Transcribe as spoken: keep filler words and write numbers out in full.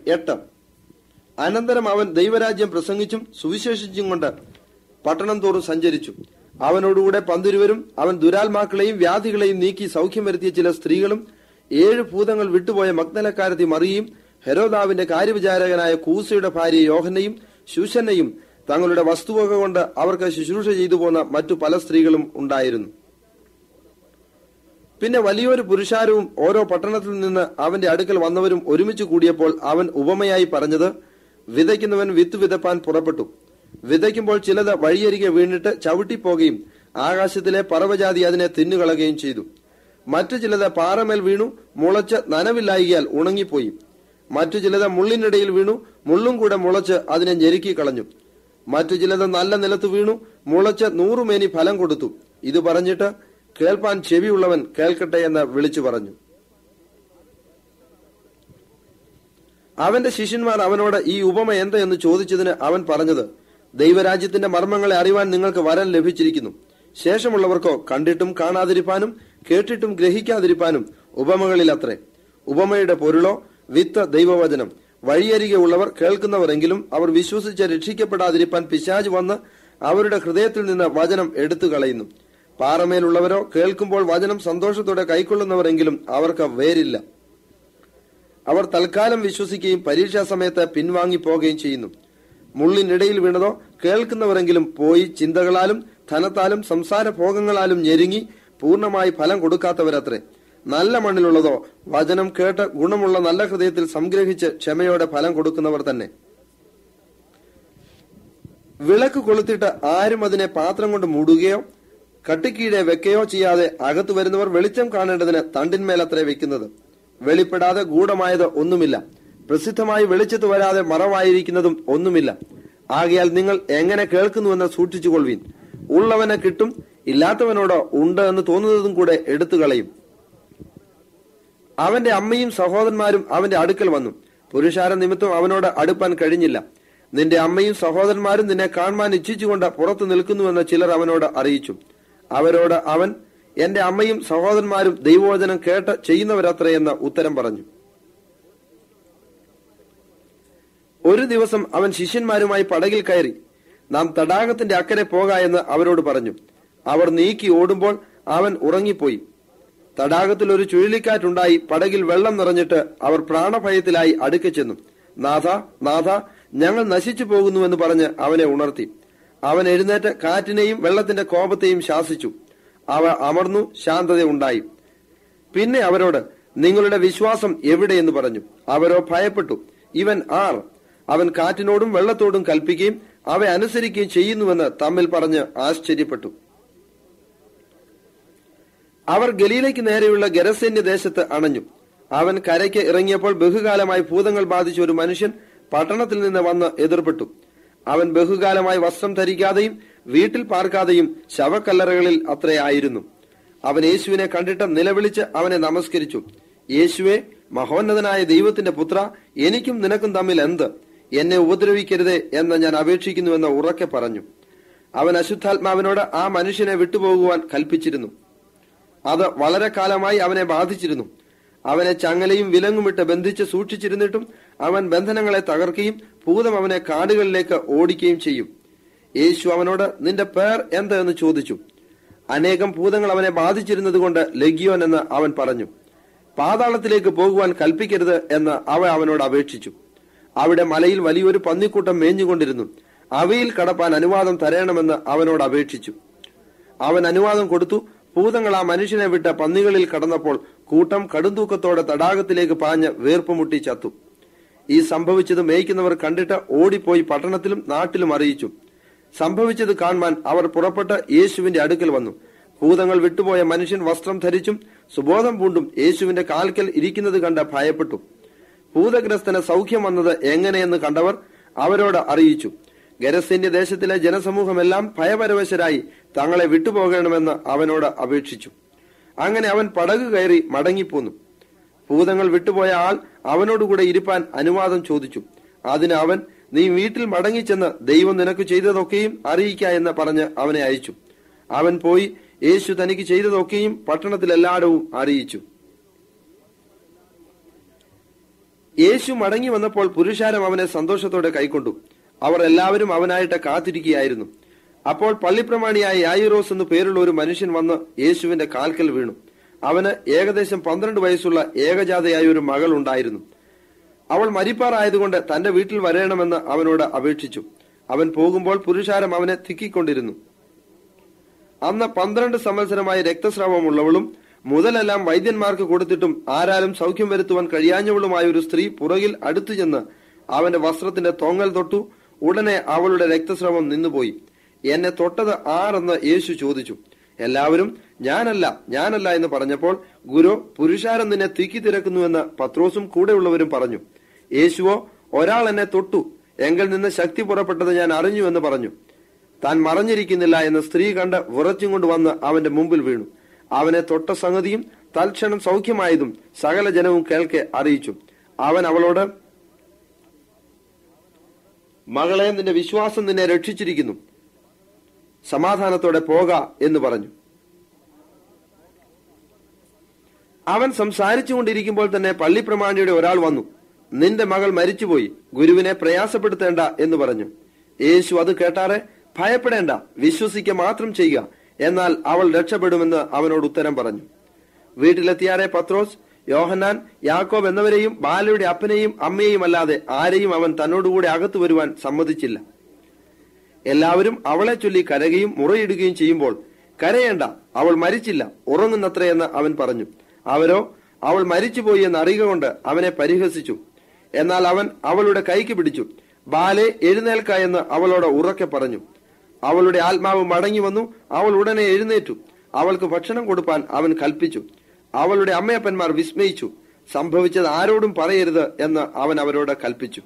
എട്ട്. അനന്തരം അവൻ ദൈവരാജ്യം പ്രസംഗിച്ചും സുവിശേഷിച്ചും കൊണ്ട് പട്ടണം തോറും സഞ്ചരിച്ചു. അവനോടുകൂടെ പന്തിരുവരും അവൻ ദുരാത്മാക്കളെയും വ്യാധികളെയും നീക്കി സൗഖ്യം വരുത്തിയ ചില സ്ത്രീകളും ഏഴ് ഭൂതങ്ങൾ വിട്ടുപോയ മഗ്ദലക്കാരത്തി മറിയയും ഹെരോദാവിന്റെ കാര്യവിചാരകനായ കൂസയുടെ ഭാര്യ യോഹന്നയും ശൂശന്നയും തങ്ങളുടെ വസ്തുവക കൊണ്ട് അവർക്ക് ശുശ്രൂഷ ചെയ്തു പോന്ന മറ്റു പല സ്ത്രീകളും ഉണ്ടായിരുന്നു. പിന്നെ വലിയൊരു പുരുഷാരവും ഓരോ പട്ടണത്തിൽ നിന്ന് അവന്റെ അടുക്കൽ വന്നവരും ഒരുമിച്ച് കൂടിയപ്പോൾ അവൻ ഉപമയായി പറഞ്ഞത്, വിതയ്ക്കുന്നവൻ വിത്ത് വിതപ്പാൻ പുറപ്പെട്ടു. വിതയ്ക്കുമ്പോൾ ചിലത് വഴിയരികെ വീണിട്ട് ചവിട്ടിപ്പോകുകയും ആകാശത്തിലെ പറവജാതി അതിനെ തിന്നുകളയുകയും ചെയ്തു. മറ്റു ചിലത് പാറമേൽ വീണു മുളച്ച് നനവില്ലായികയാൽ ഉണങ്ങിപ്പോയി. മറ്റു ചിലത് മുള്ളിനിടയിൽ വീണു മുള്ളും കൂടെ മുളച്ച് അതിനെ ഞെരുക്കി കളഞ്ഞു. മറ്റു ചിലത് നല്ല നിലത്ത് വീണു മുളച്ച് നൂറുമേനി ഫലം കൊടുത്തു. ഇത് പറഞ്ഞിട്ട് കേൾപ്പാൻ ചെവിയുള്ളവൻ കേൾക്കട്ടെ എന്ന് വിളിച്ചു പറഞ്ഞു. അവന്റെ ശിഷ്യന്മാർ അവനോട് ഈ ഉപമ എന്ത് എന്ന് ചോദിച്ചതിന് അവൻ പറഞ്ഞത്, ദൈവരാജ്യത്തിന്റെ മർമ്മങ്ങളെ അറിവാൻ നിങ്ങൾക്ക് വരം ലഭിച്ചിരിക്കുന്നു. ശേഷമുള്ളവർക്കോ കണ്ടിട്ടും കാണാതിരിപ്പാനും കേട്ടിട്ടും ഗ്രഹിക്കാതിരിപ്പാനും ഉപമകളിൽ അത്രേ. ഉപമയുടെ പൊരുളോ വിത്ത് ദൈവവചനം. വഴിയരികെ ഉള്ളവർ കേൾക്കുന്നവരെങ്കിലും അവർ വിശ്വസിച്ച് രക്ഷിക്കപ്പെടാതിരിപ്പാൻ പിശാച് വന്ന് അവരുടെ ഹൃദയത്തിൽ നിന്ന് വചനം എടുത്തു കളയുന്നു. പാറമേലുള്ളവരോ കേൾക്കുമ്പോൾ വചനം സന്തോഷത്തോടെ കൈക്കൊള്ളുന്നവരെങ്കിലും അവർക്ക് വേരില്ല. അവർ തൽക്കാലം വിശ്വസിക്കുകയും പരീക്ഷാ സമയത്ത് പിൻവാങ്ങി പോകുകയും ചെയ്യുന്നു. മുള്ളിനിടയിൽ വീണതോ കേൾക്കുന്നവരെങ്കിലും പോയി ചിന്തകളാലും ധനത്താലും സംസാര ഭോഗങ്ങളാലും ഞെരുങ്ങി പൂർണ്ണമായി ഫലം കൊടുക്കാത്തവരത്രേ. നല്ല മണ്ണിലുള്ളതോ വചനം കേട്ട് ഗുണമുള്ള നല്ല ഹൃദയത്തിൽ സംഗ്രഹിച്ച് ക്ഷമയോടെ ഫലം കൊടുക്കുന്നവർ തന്നെ. വിളക്ക് കൊളുത്തിട്ട് ആരും അതിനെ പാത്രം കൊണ്ട് മൂടുകയോ കട്ടിക്കീഴെ വെക്കുകയോ ചെയ്യാതെ അകത്തു വരുന്നവർ വെളിച്ചം കാണേണ്ടതിന് തണ്ടിന്മേലത്രേ വെക്കുന്നത്. വെളിപ്പെടാതെ ഗൂഢമായത് ഒന്നുമില്ല, പ്രസിദ്ധമായി വെളിച്ചത്ത് വരാതെ മറവായിരിക്കുന്നതും ഒന്നുമില്ല. ആകയാൽ നിങ്ങൾ എങ്ങനെ കേൾക്കുന്നുവെന്ന് സൂക്ഷിച്ചുകൊള്ളുവീൻ. ഉള്ളവനെ കിട്ടും, ഇല്ലാത്തവനോടോ ഉണ്ട് എന്ന് തോന്നുന്നതും കൂടെ എടുത്തു കളയും. അവന്റെ അമ്മയും സഹോദരന്മാരും അവന്റെ അടുക്കൽ വന്നു. പുരുഷാര നിമിത്തം അവനോട് അടുപ്പാൻ കഴിഞ്ഞില്ല. നിന്റെ അമ്മയും സഹോദരന്മാരും നിന്നെ കാണുവാൻ ഇച്ഛിച്ചുകൊണ്ട് പുറത്തു നിൽക്കുന്നുവെന്ന് ചിലർ അവനോട് അറിയിച്ചു. അവരോട് അവൻ, എന്റെ അമ്മയും സഹോദരന്മാരും ദൈവവചനം കേട്ട് ചെയ്യുന്നവരത്രയെന്ന് ഉത്തരം പറഞ്ഞു. ഒരു ദിവസം അവൻ ശിഷ്യന്മാരുമായി പടകിൽ കയറി നാം തടാകത്തിന്റെ അക്കരെ പോക എന്ന് അവരോട് പറഞ്ഞു. അവർ നീക്കി ഓടുമ്പോൾ അവൻ ഉറങ്ങിപ്പോയി. തടാകത്തിൽ ഒരു ചുഴലിക്കാറ്റുണ്ടായി പടകിൽ വെള്ളം നിറഞ്ഞിട്ട് അവർ പ്രാണഭയത്തിലായി അടുക്കെ ചെന്നു. നാഥ നാഥ ഞങ്ങൾ നശിച്ചു പോകുന്നുവെന്ന് പറഞ്ഞ് അവനെ ഉണർത്തി. അവൻ എഴുന്നേറ്റ് കാറ്റിനെയും വെള്ളത്തിന്റെ കോപത്തെയും ശാസിച്ചു. അവ അമർന്നു, ശാന്തത ഉണ്ടായി. പിന്നെ അവരോട്, നിങ്ങളുടെ വിശ്വാസം എവിടെയെന്ന് പറഞ്ഞു. അവരോ ഭയപ്പെട്ടു. ഇവൻ ആർ? അവൻ കാറ്റിനോടും വെള്ളത്തോടും കൽപ്പിക്കുകയും അവ അനുസരിക്കുകയും ചെയ്യുന്നുവെന്ന് തമ്മിൽ പറഞ്ഞ് ആശ്ചര്യപ്പെട്ടു. അവർ ഗലീലയ്ക്ക് നേരെയുള്ള ഗെരസേന്യ ദേശത്ത് അണഞ്ഞു. അവൻ കരയ്ക്ക് ഇറങ്ങിയപ്പോൾ ബഹുകാലമായി ഭൂതങ്ങൾ ബാധിച്ച ഒരു മനുഷ്യൻ പട്ടണത്തിൽ നിന്ന് വന്ന് എതിർപ്പെട്ടു. അവൻ ബഹുകാലമായി വസ്ത്രം ധരിക്കാതെയും വീട്ടിൽ പാർക്കാതെയും ശവക്കല്ലറകളിൽ അത്രയായിരുന്നു. അവൻ യേശുവിനെ കണ്ടിട്ട് നിലവിളിച്ച് അവനെ നമസ്കരിച്ചു. യേശുവെ, മഹോന്നതനായ ദൈവത്തിന്റെ പുത്ര, എനിക്കും നിനക്കും തമ്മിൽ എന്ത്? എന്നെ ഉപദ്രവിക്കരുതേ എന്ന് ഞാൻ അപേക്ഷിക്കുന്നുവെന്ന് ഉറക്കെ പറഞ്ഞു. അവൻ അശുദ്ധാത്മാവിനോട് ആ മനുഷ്യനെ വിട്ടുപോകുവാൻ കൽപ്പിച്ചിരുന്നു. അത് വളരെ കാലമായി അവനെ ബാധിച്ചിരുന്നു. അവനെ ചങ്ങലയും വിലങ്ങുമിട്ട് ബന്ധിച്ച് സൂക്ഷിച്ചിരുന്നിട്ടും അവൻ ബന്ധനങ്ങളെ തകർക്കുകയും ഭൂതം അവനെ കാടുകളിലേക്ക് ഓടിക്കുകയും ചെയ്യും. യേശു അവനോട്, നിന്റെ പേർ എന്ത് എന്ന് ചോദിച്ചു. അനേകം ഭൂതങ്ങൾ അവനെ ബാധിച്ചിരുന്നത് കൊണ്ട് ലഗിയോൻ എന്ന് അവൻ പറഞ്ഞു. പാതാളത്തിലേക്ക് പോകുവാൻ കൽപ്പിക്കരുത് എന്ന് അവ അവനോട് അപേക്ഷിച്ചു. അവിടെ മലയിൽ വലിയൊരു പന്നിക്കൂട്ടം മേഞ്ഞുകൊണ്ടിരുന്നു. അവയിൽ കടപ്പാൻ അനുവാദം തരണമെന്ന് അവനോട് അപേക്ഷിച്ചു. അവൻ അനുവാദം കൊടുത്തു. ഭൂതങ്ങൾ ആ മനുഷ്യനെ വിട്ട് പന്നികളിൽ കടന്നപ്പോൾ കൂട്ടം കടുംതൂക്കത്തോടെ തടാകത്തിലേക്ക് പാഞ്ഞ് വീർപ്പുമുട്ടി ചത്തു. ഈ സംഭവിച്ചത് മേയ്ക്കുന്നവർ കണ്ടിട്ട് ഓടിപ്പോയി പട്ടണത്തിലും നാട്ടിലും അറിയിച്ചു. സംഭവിച്ചത് കാണുവാൻ അവർ പുറപ്പെട്ട് യേശുവിന്റെ അടുക്കൽ വന്നു. ഭൂതങ്ങൾ വിട്ടുപോയ മനുഷ്യൻ വസ്ത്രം ധരിച്ചും സുബോധം പൂണ്ടും യേശുവിന്റെ കാൽക്കൽ ഇരിക്കുന്നത് കണ്ട് ഭയപ്പെട്ടു. ഭൂതഗ്രസ്തന് സൗഖ്യം വന്നത് എങ്ങനെയെന്ന് കണ്ടവർ അവരോട് അറിയിച്ചു. ഗെരസേന്യ ദേശത്തിലെ ജനസമൂഹമെല്ലാം ഭയപരവശരായി തങ്ങളെ വിട്ടുപോകണമെന്ന് അവനോട് അപേക്ഷിച്ചു. അങ്ങനെ അവൻ പടക് കയറി മടങ്ങിപ്പോന്നു. ഭൂതങ്ങൾ വിട്ടുപോയ ആൾ അവനോടുകൂടെ ഇരിപ്പാൻ അനുവാദം ചോദിച്ചു. അതിന് അവൻ, നീ വീട്ടിൽ മടങ്ങിച്ചെന്ന് ദൈവം നിനക്ക് ചെയ്തതൊക്കെയും അറിയിക്ക എന്ന് പറഞ്ഞ് അവനെ അയച്ചു. അവൻ പോയി യേശു തനിക്ക് ചെയ്തതൊക്കെയും പട്ടണത്തിലെല്ലായിടവും അറിയിച്ചു. യേശു മടങ്ങി വന്നപ്പോൾ പുരുഷാരം അവനെ സന്തോഷത്തോടെ കൈക്കൊണ്ടു. അവർ എല്ലാവരും അവനായിട്ട് കാത്തിരിക്കുകയായിരുന്നു. അപ്പോൾ പള്ളിപ്രമാണിയായ യായിറോസ് എന്നു പേരുള്ള ഒരു മനുഷ്യൻ വന്ന് യേശുവിന്റെ കാൽക്കൽ വീണു. അവന് ഏകദേശം പന്ത്രണ്ട് വയസ്സുള്ള ഏകജാതയായ ഒരു മകൾ ഉണ്ടായിരുന്നു. അവൾ മരിപ്പാറായതുകൊണ്ട് തന്റെ വീട്ടിൽ വരണമെന്ന് അവനോട് അപേക്ഷിച്ചു. അവൻ പോകുമ്പോൾ പുരുഷാരം അവനെ തിക്കിക്കൊണ്ടിരുന്നു. അന്ന് പന്ത്രണ്ട് സംവത്സരമായി രക്തസ്രാവമുള്ളവളും മുതലെല്ലാം വൈദ്യന്മാർക്ക് കൊടുത്തിട്ടും ആരാലും സൗഖ്യം വരുത്തുവാൻ കഴിയാഞ്ഞവളുമായ ഒരു സ്ത്രീ പുറകിൽ അടുത്തു ചെന്ന് അവന്റെ വസ്ത്രത്തിന്റെ തൊങ്ങൽ തൊട്ടു. ഉടനെ അവളുടെ രക്തസ്രാവം നിന്നുപോയി. എന്നെ തൊട്ടത് ആരെന്ന് യേശു ചോദിച്ചു. എല്ലാവരും ഞാനല്ല ഞാനല്ല എന്ന് പറഞ്ഞപ്പോൾ, ഗുരു, പുരുഷാരം നിന്നെ തിക്കി തിരക്കുന്നുവെന്ന് പത്രോസും കൂടെയുള്ളവരും പറഞ്ഞു. യേശുവോ, ഒരാൾ എന്നെ തൊട്ടു, എങ്കിൽ നിന്ന് ശക്തി പുറപ്പെട്ടത് ഞാൻ അറിഞ്ഞു എന്ന് പറഞ്ഞു. താൻ മറഞ്ഞിരിക്കുന്നില്ല എന്ന് സ്ത്രീ കണ്ട് വിറച്ചും കൊണ്ട് വന്ന് അവന്റെ മുമ്പിൽ വീണു. അവനെ തൊട്ട സംഗതിയും തൽക്ഷണം സൗഖ്യമായതും സകല ജനവും കേൾക്കെ അറിയിച്ചു. അവൻ അവളോട്, മകളെ, നിന്റെ വിശ്വാസം നിന്നെ രക്ഷിച്ചിരിക്കുന്നു, സമാധാനത്തോടെ പോക എന്ന് പറഞ്ഞു. അവൻ സംസാരിച്ചു കൊണ്ടിരിക്കുമ്പോൾ തന്നെ പള്ളിപ്രമാണിയുടെ ഒരാൾ വന്നു. നിന്റെ മകൾ മരിച്ചുപോയി, ഗുരുവിനെ പ്രയാസപ്പെടുത്തേണ്ട എന്ന് പറഞ്ഞു. യേശു അത് കേട്ടാറെ, ഭയപ്പെടേണ്ട, വിശ്വസിക്കുക മാത്രം ചെയ്യുക, എന്നാൽ അവൾ രക്ഷപ്പെടുമെന്ന് അവനോട് ഉത്തരം പറഞ്ഞു. വീട്ടിലെത്തിയാറെ പത്രോസ്, യോഹന്നാൻ, യാക്കോബ് എന്നിവരെയും ബാലയുടെ അപ്പനെയും അമ്മയെയും അല്ലാതെ ആരെയും അവൻ തന്നോടുകൂടെ അകത്തു വരുവാൻ സമ്മതിച്ചില്ല. എല്ലാവരും അവളെ ചൊല്ലി കരയുകയും മുറയിടുകയും ചെയ്യുമ്പോൾ, കരയേണ്ട, അവൾ മരിച്ചില്ല, ഉറങ്ങുന്നത്രയെന്ന് അവൻ പറഞ്ഞു. അവരോ അവൾ മരിച്ചുപോയി എന്ന് അറിയുക കൊണ്ട് അവനെ പരിഹസിച്ചു. എന്നാൽ അവൻ അവളുടെ കൈക്ക് പിടിച്ചു. ബാലെ, എഴുന്നേൽക്ക എന്ന് അവളോട് ഉറക്കെ പറഞ്ഞു. അവളുടെ ആത്മാവ് മടങ്ങി വന്നു. അവൾ ഉടനെ എഴുന്നേറ്റു. അവൾക്ക് ഭക്ഷണം കൊടുപ്പാൻ അവൻ കൽപ്പിച്ചു. അവളുടെ അമ്മയപ്പന്മാർ വിസ്മയിച്ചു. സംഭവിച്ചത് ആരോടും പറയരുത് എന്ന് അവൻ അവരോട് കൽപ്പിച്ചു.